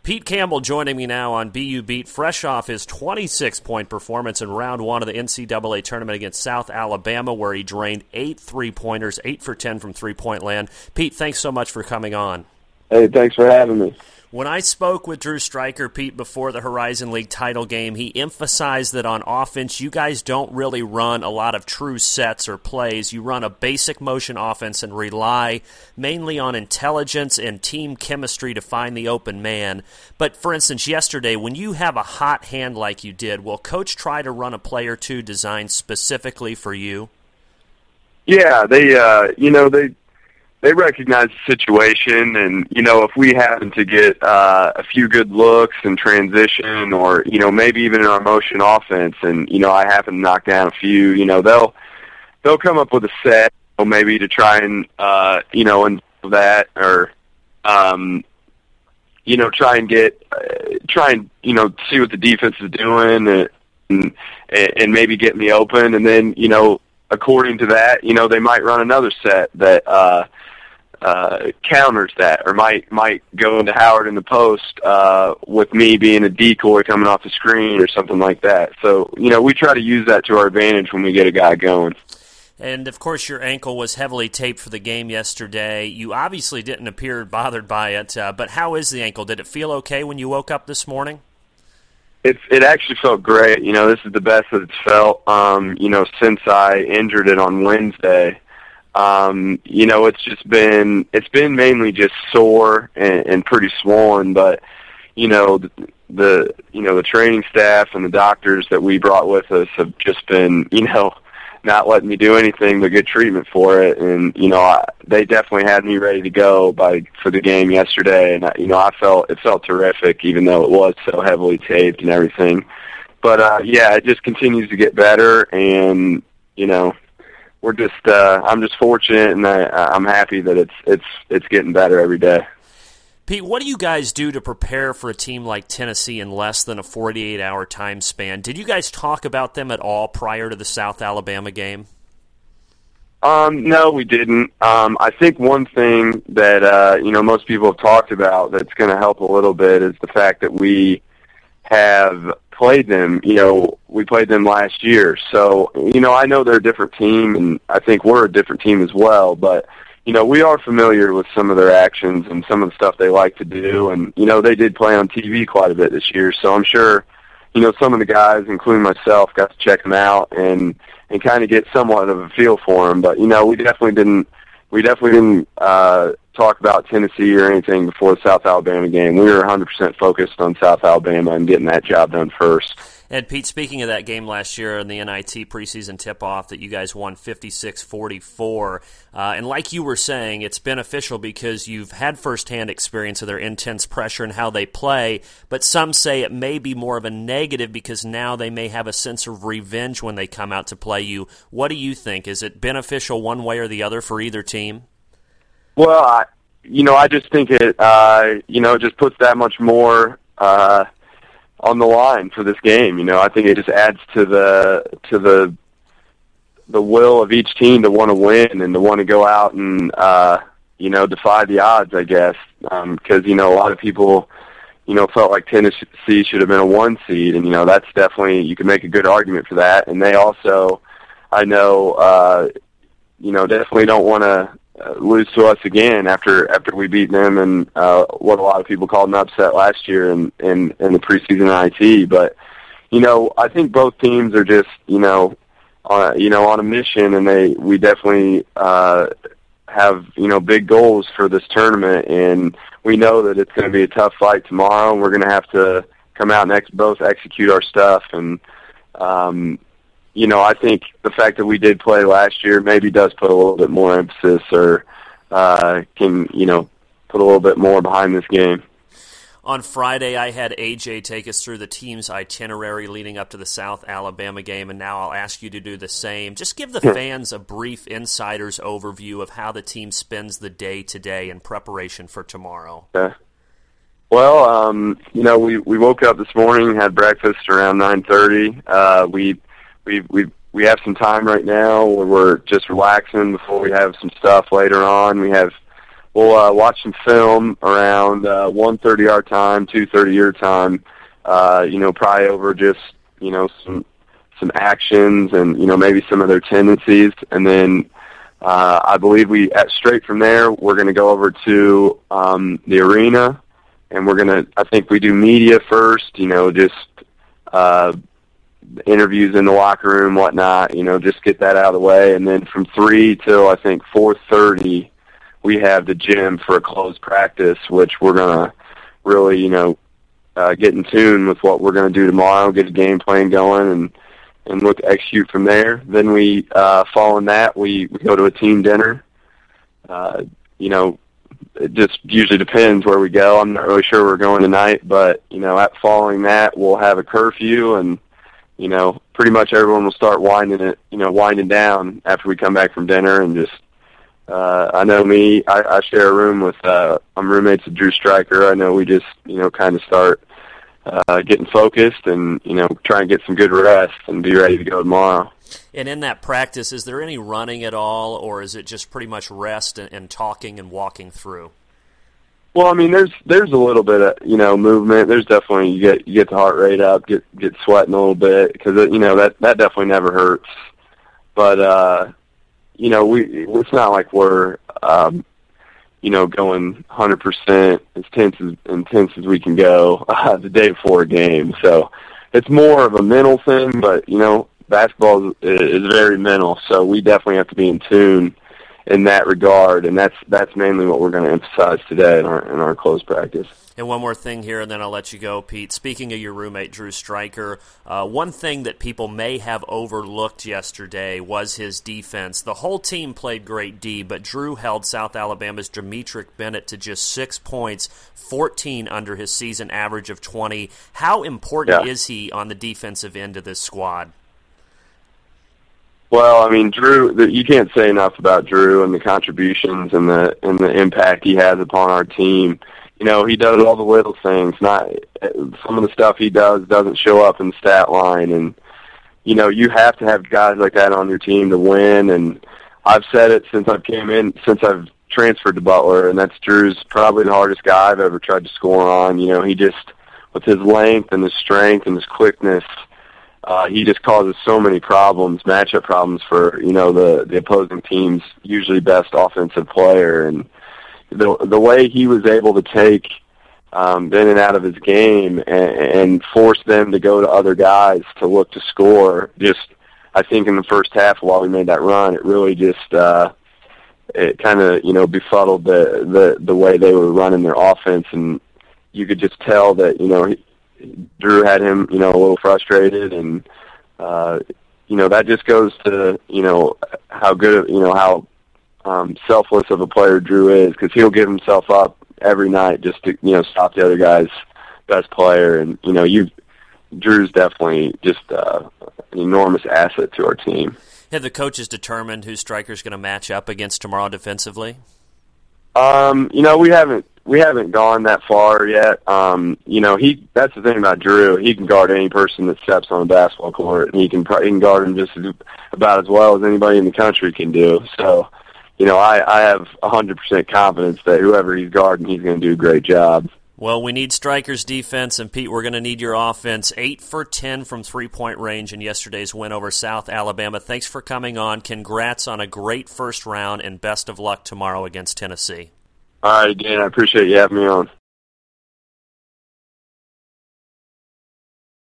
Pete Campbell joining me now on BU Beat, fresh off his 26-point performance in round one of the NCAA tournament against South Alabama, where he drained 8 3-pointers, 8 for 10 from three-point land. Pete, thanks so much for coming on. Hey, thanks for having me. When I spoke with Drew Stryker, Pete, before the Horizon League title game, he emphasized that on offense, you guys don't really run a lot of true sets or plays. You run a basic motion offense and rely mainly on intelligence and team chemistry to find the open man. But, for instance, yesterday, when you have a hot hand like you did, will Coach try to run a play or two designed specifically for you? Yeah, they recognize the situation, and, if we happen to get a few good looks in transition or, maybe even in our motion offense and, I happen to knock down a few, they'll come up with a set, maybe to try and, and that or, try and see what the defense is doing and maybe get me open. And then, according to that, they might run another set that, counters that, or might go into Howard in the post with me being a decoy coming off the screen or something like that. So, we try to use that to our advantage when we get a guy going. And, of course, your ankle was heavily taped for the game yesterday. You obviously didn't appear bothered by it, but how is the ankle? Did it feel okay when you woke up this morning? It actually felt great. This is the best that it's felt, since I injured it on Wednesday. It's been mainly just sore and pretty swollen, but, the training staff and the doctors that we brought with us have just been, not letting me do anything but get treatment for it. And, they definitely had me ready to go for the game yesterday. And, it felt terrific, even though it was so heavily taped and everything. But, it just continues to get better. And, I'm just fortunate, and I'm happy that it's getting better every day. Pete, what do you guys do to prepare for a team like Tennessee in less than a 48-hour time span? Did you guys talk about them at all prior to the South Alabama game? No, we didn't. I think one thing that most people have talked about that's going to help a little bit is the fact that we have played them. We played them last year, so I know they're a different team, and I think we're a different team as well. But we are familiar with some of their actions and some of the stuff they like to do, and they did play on TV quite a bit this year. So I'm sure some of the guys, including myself, got to check them out and kind of get somewhat of a feel for them. But we definitely didn't talk about Tennessee or anything before the South Alabama game. We were 100% focused on South Alabama and getting that job done first. And, Pete, speaking of that game last year in the NIT preseason tip-off that you guys won 56-44, and like you were saying, it's beneficial because you've had firsthand experience of their intense pressure and how they play, but some say it may be more of a negative because now they may have a sense of revenge when they come out to play you. What do you think? Is it beneficial one way or the other for either team? Well, I just think it just puts that much more on the line for this game. I think it just adds to the will of each team to want to win and to want to go out and defy the odds, I guess, because a lot of people felt like Tennessee should have been a 1 seed, and that's definitely, you can make a good argument for that. And they also, I know, definitely don't want to lose to us again after we beat them in what a lot of people called an upset last year in the preseason NIT. But I think both teams are just on a mission, and we definitely have big goals for this tournament, and we know that it's going to be a tough fight tomorrow, and we're going to have to come out and both execute our stuff. And I think the fact that we did play last year maybe does put a little bit more emphasis or can, put a little bit more behind this game. On Friday, I had AJ take us through the team's itinerary leading up to the South Alabama game, and now I'll ask you to do the same. Just give the fans a brief insider's overview of how the team spends the day today in preparation for tomorrow. Okay. Well, we woke up this morning, had breakfast around 9:30. We have some time right now where we're just relaxing before we have some stuff later on. We have we'll watch some film around 1:30 our time, 2:30 your time. Probably over just some actions and maybe some of their tendencies, and then I believe straight from there we're going to go over to the arena, and I think we do media first. Just interviews in the locker room, whatnot. Just get that out of the way, and then from 3 till I think 4:30, we have the gym for a closed practice, which we're gonna really get in tune with what we're going to do tomorrow, get a game plan going, and look to execute from there. Then we, following that, we go to a team dinner. It just usually depends where we go. I'm not really sure where we're going tonight, but, following that, we'll have a curfew, and, pretty much everyone will start winding down after we come back from dinner, and just, I know me, I share a room with, I'm roommates with Drew Stryker. I know we just, kind of start getting focused and, try and get some good rest and be ready to go tomorrow. And in that practice, is there any running at all, or is it just pretty much rest and talking and walking through? Well, I mean, there's a little bit of, movement. There's definitely, you get the heart rate up, get sweating a little bit, because, that definitely never hurts. But, it's not like we're, going 100% as intense as we can go the day before a game. So it's more of a mental thing, but, basketball is very mental, so we definitely have to be in tune in that regard, and that's mainly what we're going to emphasize today in our closed practice. And one more thing here, and then I'll let you go, Pete. Speaking of your roommate, Drew Stryker, one thing that people may have overlooked yesterday was his defense. The whole team played great D, but Drew held South Alabama's Demetric Bennett to just 6 points, 14 under his season average of 20. How important is he on the defensive end of this squad? Well, I mean, Drew, you can't say enough about Drew and the contributions and the impact he has upon our team. He does all the little things. Not some of the stuff he does doesn't show up in the stat line, and you have to have guys like that on your team to win. And I've said it since I've transferred to Butler, and that's Drew's probably the hardest guy I've ever tried to score on. He just, with his length and his strength and his quickness, he just causes so many problems, matchup problems for the opposing team's usually best offensive player. And the way he was able to take Bennett out of his game and force them to go to other guys to look to score, just I think in the first half while we made that run, it really just it kind of befuddled the way they were running their offense, and you could just tell that Drew had him a little frustrated, and that just goes to how good how selfless of a player Drew is, because he'll give himself up every night just to stop the other guy's best player, and Drew's definitely just an enormous asset to our team. Have the coaches determined who Stryker's going to match up against tomorrow defensively? We haven't gone that far yet. That's the thing about Drew. He can guard any person that steps on a basketball court, and he can guard him just about as well as anybody in the country can do. So, I have 100% confidence that whoever he's guarding, he's going to do a great job. Well, we need Stryker's defense, and Pete, we're going to need your offense. 8 for 10 from three-point range in yesterday's win over South Alabama. Thanks for coming on. Congrats on a great first round, and best of luck tomorrow against Tennessee. All right, again, I appreciate you having me on.